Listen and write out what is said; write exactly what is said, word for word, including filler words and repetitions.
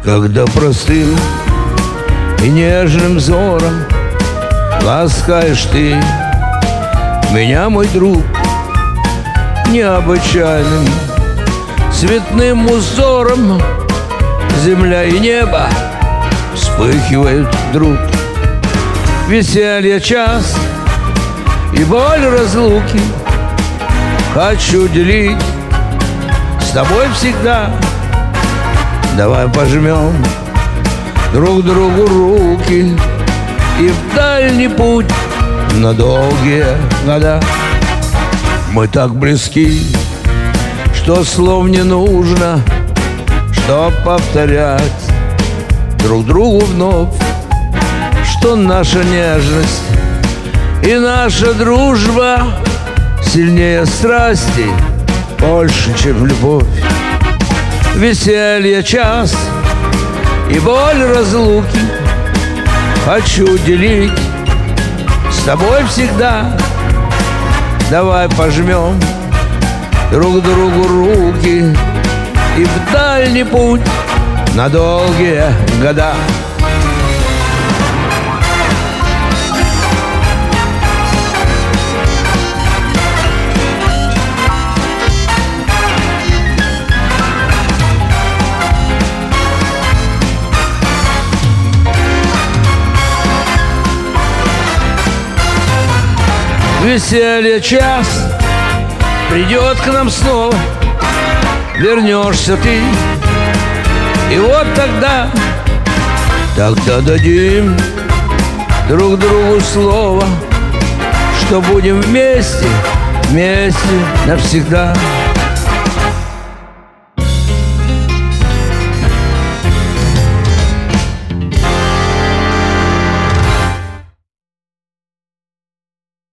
Когда простым и нежным взором ласкаешь ты меня, мой друг, необычайным цветным узором земля и небо вспыхивают вдруг. Веселье час и боль разлуки хочу делить с тобой всегда. Давай пожмем друг другу руки и в дальний путь на долгие года. Мы так близки, что слов не нужно, чтоб повторять друг другу вновь, что наша нежность и наша дружба сильнее страсти, больше, чем любовь. Веселье час и боль разлуки хочу делить с тобой всегда. Давай пожмем друг другу руки и в дальний путь на долгие года. Веселье час придет к нам снова, вернешься ты, и вот тогда, тогда дадим друг другу слово, что будем вместе, вместе навсегда.